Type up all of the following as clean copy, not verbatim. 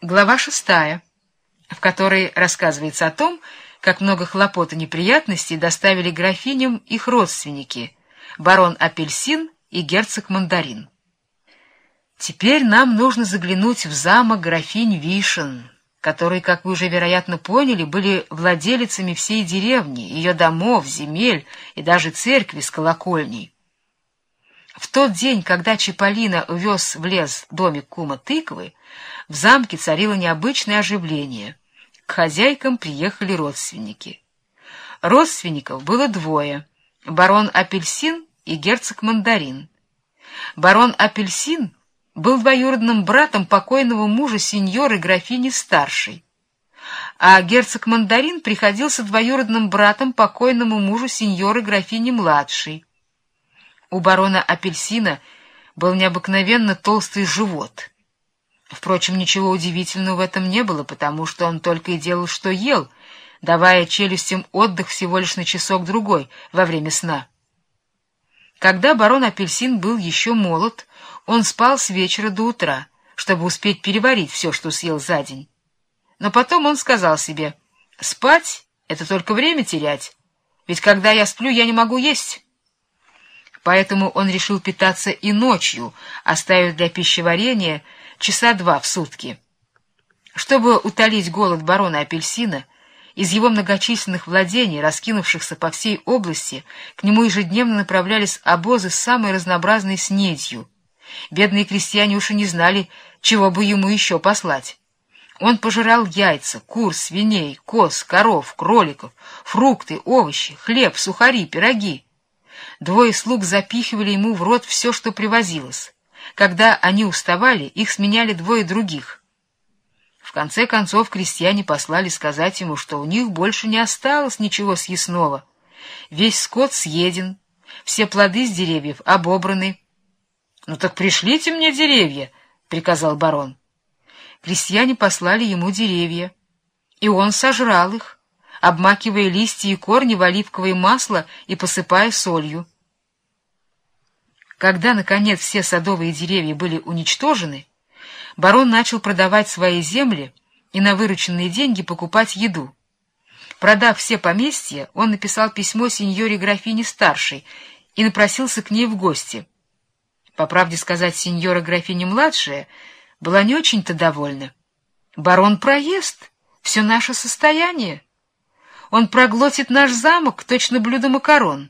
Глава 6, в которой рассказывается о том, как много хлопот и неприятностей доставили графиням их родственники, барон Апельсин и герцог Мандарин. Теперь нам нужно заглянуть в замок графинь Вишен, которые, как вы уже, вероятно, поняли, были владелицами всей деревни, ее домов, земель и даже церкви с колокольней. В тот день, когда Чиполлино увез в лес домик кума Тыквы, в замке царило необычное оживление. К хозяйкам приехали родственники. Родственников было двое — барон Апельсин и герцог Мандарин. Барон Апельсин был двоюродным братом покойного мужа сеньоры графини старшей, а герцог Мандарин приходился двоюродным братом покойному мужу сеньоры графини младшей. У барона Апельсина был необыкновенно толстый живот. Впрочем, ничего удивительного в этом не было, потому что он только и делал, что ел, давая челюстям отдых всего лишь на часок-другой во время сна. Когда барон Апельсин был еще молод, он спал с вечера до утра, чтобы успеть переварить все, что съел за день. Но потом он сказал себе: «Спать — это только время терять, ведь когда я сплю, я не могу есть». Поэтому он решил питаться и ночью, оставив для пищеварения часа 2 в сутки. Чтобы утолить голод барона Апельсина, из его многочисленных владений, раскинувшихся по всей области, к нему ежедневно направлялись обозы с самой разнообразной снедью. Бедные крестьяне уж и не знали, чего бы ему еще послать. Он пожирал яйца, кур, свиней, коз, коров, кроликов, фрукты, овощи, хлеб, сухари, пироги. Двое слуг запихивали ему в рот все, что привозилось. Когда они уставали, их сменяли двое других. В конце концов крестьяне послали сказать ему, что у них больше не осталось ничего съестного. Весь скот съеден, все плоды с деревьев обобраны. — Ну так пришлите мне деревья, — приказал барон. Крестьяне послали ему деревья, и он сожрал их, обмакивая листья и корни в оливковое масло и посыпая солью. Когда, наконец, все садовые деревья были уничтожены, барон начал продавать свои земли и на вырученные деньги покупать еду. Продав все поместья, он написал письмо сеньоре графине старшей и напросился к ней в гости. По правде сказать, сеньора графиня младшая была не очень-то довольна. Барон проест все наше состояние. Он проглотит наш замок, точно блюдо макарон.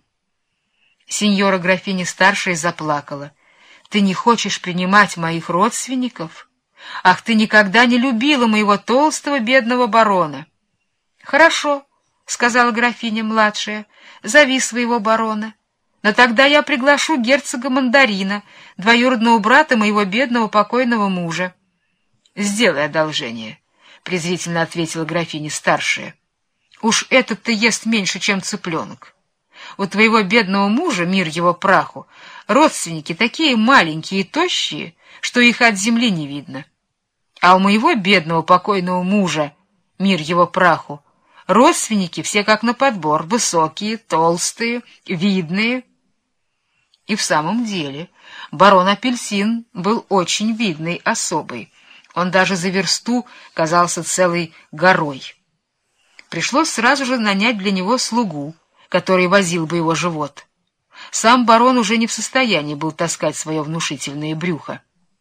Сеньора графиня старшая заплакала. — Ты не хочешь принимать моих родственников? Ах, ты никогда не любила моего толстого бедного барона. — Хорошо, — сказала графиня младшая, — зови своего барона. Но тогда я приглашу герцога Мандарина, двоюродного брата моего бедного покойного мужа. — Сделай одолжение, — презрительно ответила графиня старшая. — Уж этот-то ест меньше, чем цыпленок. У твоего бедного мужа, мир его праху, родственники такие маленькие и тощие, что их от земли не видно. А у моего бедного покойного мужа, мир его праху, родственники все как на подбор, высокие, толстые, видные. И в самом деле барон Апельсин был очень видной особой. Он даже за версту казался целой горой. Пришлось сразу же нанять для него слугу, который возил бы его живот. Сам барон уже не в состоянии был таскать свое внушительное брюхо.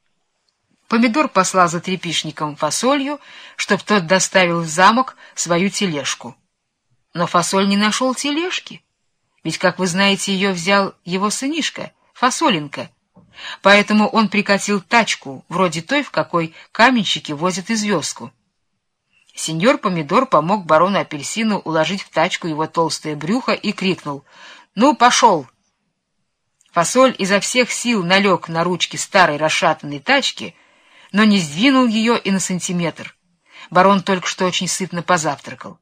Помидор послал за трепишником фасолью, чтоб тот доставил в замок свою тележку. Но фасоль не нашел тележки, ведь, как вы знаете, ее взял его сынишка, Фасоленко. Поэтому он прикатил тачку, вроде той, в какой каменщики возят известку. Сеньор Помидор помог барону Апельсину уложить в тачку его толстое брюхо и крикнул: «Ну, пошел!» Фасоль изо всех сил налег на ручки старой расшатанной тачки, но не сдвинул ее и на сантиметр. Барон только что очень сытно позавтракал.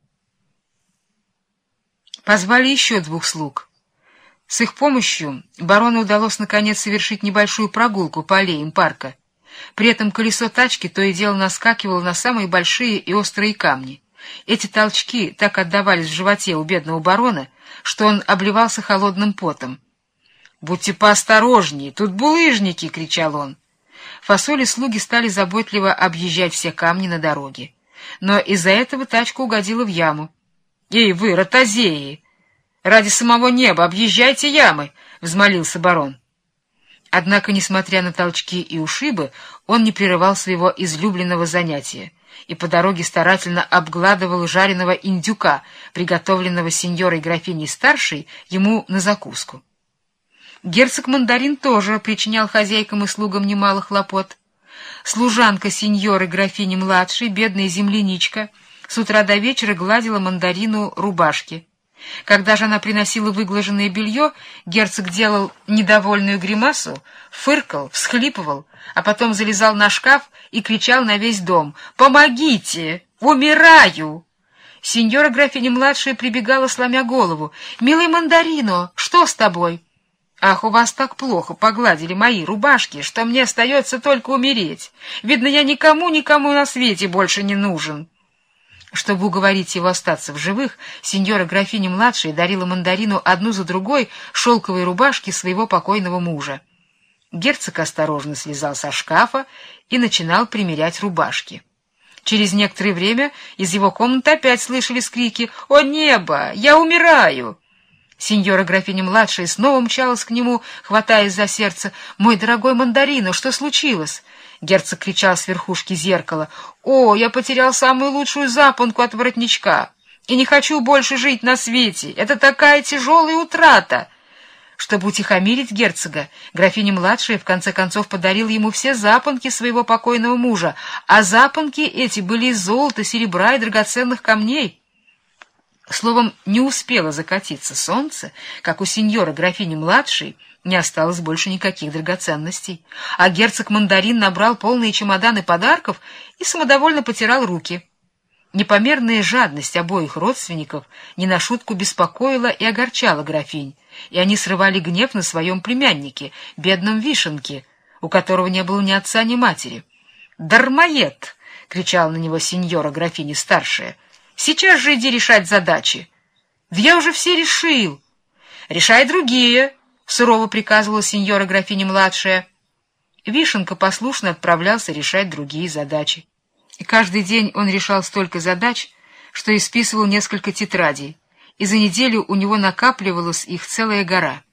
Позвали еще 2 слуг. С их помощью барону удалось наконец совершить небольшую прогулку по аллеям парка. При этом колесо тачки то и дело наскакивало на самые большие и острые камни. Эти толчки так отдавались в животе у бедного барона, что он обливался холодным потом. — Будьте поосторожнее, тут булыжники! — кричал он. Фасоли слуги стали заботливо объезжать все камни на дороге. Но из-за этого тачка угодила в яму. — Эй, вы, ротозеи! Ради самого неба объезжайте ямы! — взмолился барон. Однако, несмотря на толчки и ушибы, он не прерывал своего излюбленного занятия и по дороге старательно обгладывал жареного индюка, приготовленного сеньорой графиней старшей ему на закуску. Герцог Мандарин тоже причинял хозяйкам и слугам немало хлопот. Служанка сеньоры графини младшей, бедная земляничка, с утра до вечера гладила Мандарину рубашки. Когда же она приносила выглаженное белье, герцог делал недовольную гримасу, фыркал, всхлипывал, а потом залезал на шкаф и кричал на весь дом: «Помогите! Умираю!» Сеньора графиня-младшая прибегала, сломя голову: «Милый Мандарино, что с тобой?» «Ах, у вас так плохо погладили мои рубашки, что мне остается только умереть. Видно, я никому на свете больше не нужен». Чтобы уговорить его остаться в живых, сеньора графиня-младшая дарила Мандарину одну за другой шелковые рубашки своего покойного мужа. Герцог осторожно слезал со шкафа и начинал примерять рубашки. Через некоторое время из его комнаты опять слышались крики: «О небо! Я умираю!» Сеньора графиня-младшая снова мчалась к нему, хватаясь за сердце. «Мой дорогой Мандарино, что случилось?» Герцог кричал с верхушки зеркала: «О, я потерял самую лучшую запонку от воротничка и не хочу больше жить на свете. Это такая тяжелая утрата!» Чтобы утихомирить герцога, графиня-младшая в конце концов подарила ему все запонки своего покойного мужа, а запонки эти были из золота, серебра и драгоценных камней. Словом, не успело закатиться солнце, как у сеньора графини-младшей не осталось больше никаких драгоценностей, а герцог Мандарин набрал полные чемоданы подарков и самодовольно потирал руки. Непомерная жадность обоих родственников не на шутку беспокоила и огорчала графинь, и они срывали гнев на своем племяннике, бедном Вишенке, у которого не было ни отца, ни матери. «Дармоед!» — кричала на него сеньора графиня старшая. «Сейчас же иди решать задачи». «Да я уже все решил». «Решай другие», — сурово приказывала сеньора графиня-младшая. Вишенка послушно отправлялся решать другие задачи. И каждый день он решал столько задач, что исписывал несколько тетрадей, и за неделю у него накапливалась их целая гора.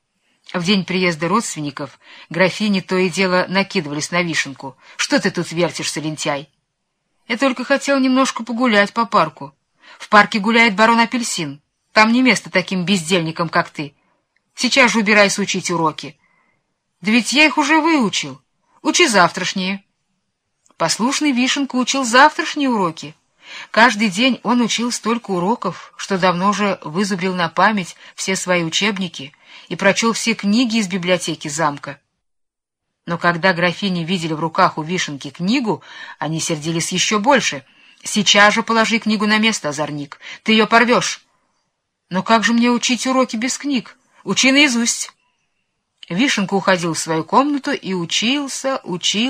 В день приезда родственников графини то и дело накидывались на Вишенку. «Что ты тут вертишься, лентяй?» «Я только хотел немножко погулять по парку. В парке гуляет барон Апельсин. Там не место таким бездельникам, как ты. Сейчас же убирайся учить уроки». «Да ведь я их уже выучил. Учи завтрашние». Послушный Вишенка учил завтрашние уроки. Каждый день он учил столько уроков, что давно уже вызубрил на память все свои учебники и прочел все книги из библиотеки замка. Но когда графини видели в руках у Вишенки книгу, они сердились еще больше. «Сейчас же положи книгу на место, озорник, ты ее порвешь». «Но как же мне учить уроки без книг? Учи наизусть». Вишенка уходил в свою комнату и учился,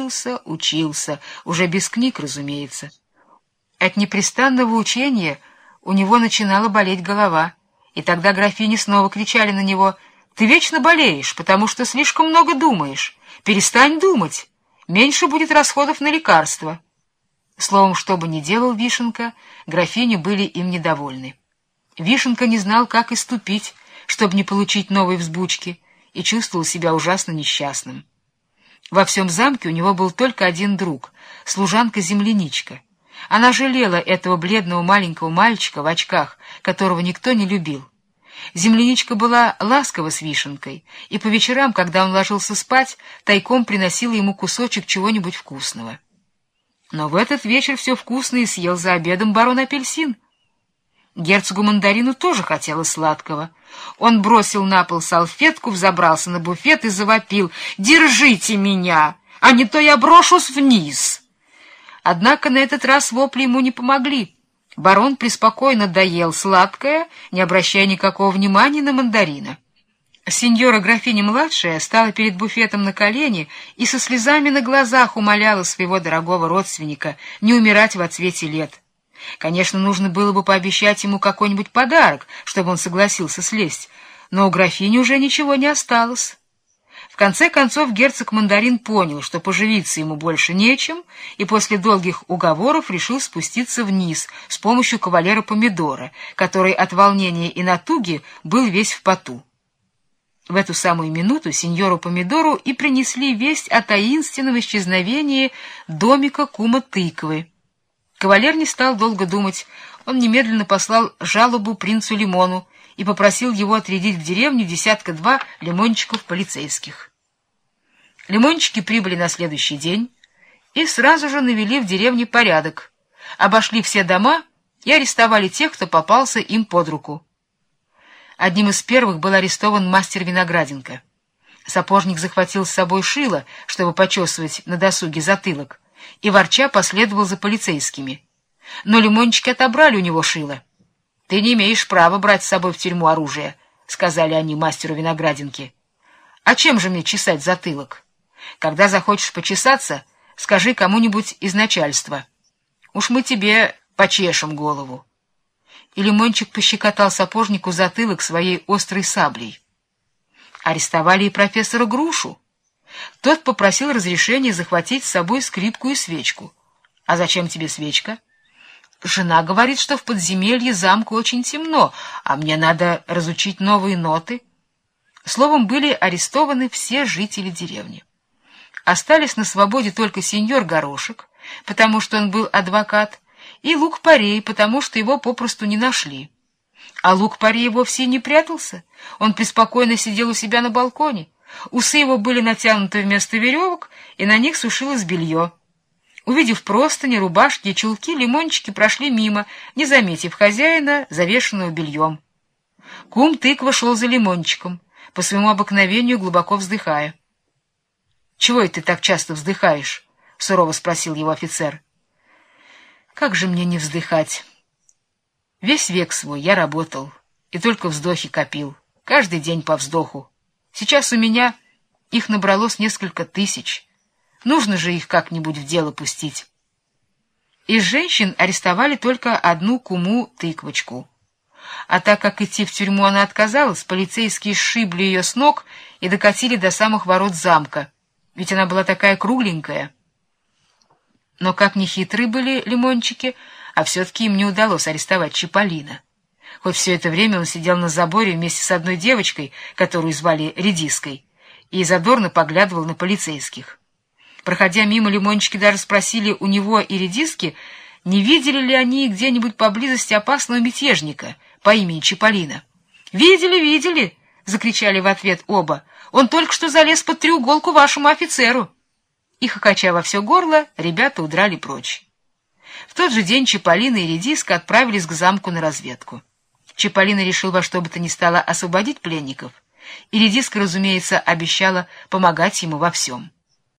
уже без книг, разумеется. От непрестанного учения у него начинала болеть голова, и тогда графини снова кричали на него: «Ты вечно болеешь, потому что слишком много думаешь. Перестань думать, меньше будет расходов на лекарства». Словом, что бы ни делал Вишенка, графини были им недовольны. Вишенка не знал, как иступить, чтобы не получить новой взбучки, и чувствовал себя ужасно несчастным. Во всем замке у него был только один друг — служанка-земляничка. Она жалела этого бледного маленького мальчика в очках, которого никто не любил. Земляничка была ласкова с Вишенкой, и по вечерам, когда он ложился спать, тайком приносила ему кусочек чего-нибудь вкусного. Но в этот вечер все вкусное съел за обедом барон Апельсин. Герцогу Мандарину тоже хотелось сладкого. Он бросил на пол салфетку, взобрался на буфет и завопил: «Держите меня, а не то я брошусь вниз!» Однако на этот раз вопли ему не помогли. Барон преспокойно доел сладкое, не обращая никакого внимания на Мандарина. Сеньора графиня-младшая стала перед буфетом на колени и со слезами на глазах умоляла своего дорогого родственника не умирать во цвете лет. Конечно, нужно было бы пообещать ему какой-нибудь подарок, чтобы он согласился слезть, но у графини уже ничего не осталось. В конце концов герцог Мандарин понял, что поживиться ему больше нечем, и после долгих уговоров решил спуститься вниз с помощью кавалера Помидора, который от волнения и натуги был весь в поту. В эту самую минуту сеньору Помидору и принесли весть о таинственном исчезновении домика кума Тыквы. Кавалер не стал долго думать, он немедленно послал жалобу принцу Лимону и попросил его отрядить в деревню 10-2 лимончиков полицейских. Лимончики прибыли на следующий день и сразу же навели в деревне порядок, обошли все дома и арестовали тех, кто попался им под руку. Одним из первых был арестован мастер Винограденко. Сапожник захватил с собой шило, чтобы почесывать на досуге затылок, и ворча последовал за полицейскими. Но лимончики отобрали у него шило. — Ты не имеешь права брать с собой в тюрьму оружие, — сказали они мастеру Винограденке. — А чем же мне чесать затылок? Когда захочешь почесаться, скажи кому-нибудь из начальства. Уж мы тебе почешем голову. И лимончик пощекотал сапожнику затылок своей острой саблей. Арестовали и профессора Грушу. Тот попросил разрешения захватить с собой скрипку и свечку. — А зачем тебе свечка? — Жена говорит, что в подземелье замка очень темно, а мне надо разучить новые ноты. Словом, были арестованы все жители деревни. Остались на свободе только сеньор Горошек, потому что он был адвокат, и Лук-Порей, потому что его попросту не нашли. А Лук-Порей вовсе не прятался, он преспокойно сидел у себя на балконе. Усы его были натянуты вместо веревок, и на них сушилось белье. Увидев простыни, рубашки и чулки, лимончики прошли мимо, не заметив хозяина, завешенного бельем. Кум Тыква шел за лимончиком, по своему обыкновению глубоко вздыхая. — Чего это ты так часто вздыхаешь? — сурово спросил его офицер. — Как же мне не вздыхать? Весь век свой я работал и только вздохи копил, каждый день по вздоху. Сейчас у меня их набралось несколько тысяч. Нужно же их как-нибудь в дело пустить. Из женщин арестовали только одну куму Тыквочку. А так как идти в тюрьму она отказалась, полицейские сшибли ее с ног и докатили до самых ворот замка, ведь она была такая кругленькая. Но как ни хитры были лимончики, а все-таки им не удалось арестовать Чиполлино. Хоть все это время он сидел на заборе вместе с одной девочкой, которую звали Редиской, и задорно поглядывал на полицейских. Проходя мимо, лимончики даже спросили у него и Редиски, не видели ли они где-нибудь поблизости опасного мятежника по имени Чиполлино. «Видели, видели!» — закричали в ответ оба. «Он только что залез под треуголку вашему офицеру!» И, хохоча во все горло, ребята удрали прочь. В тот же день Чиполлино и Редиска отправились к замку на разведку. Чиполлино решил во что бы то ни стало освободить пленников, и Редиска, разумеется, обещала помогать ему во всем.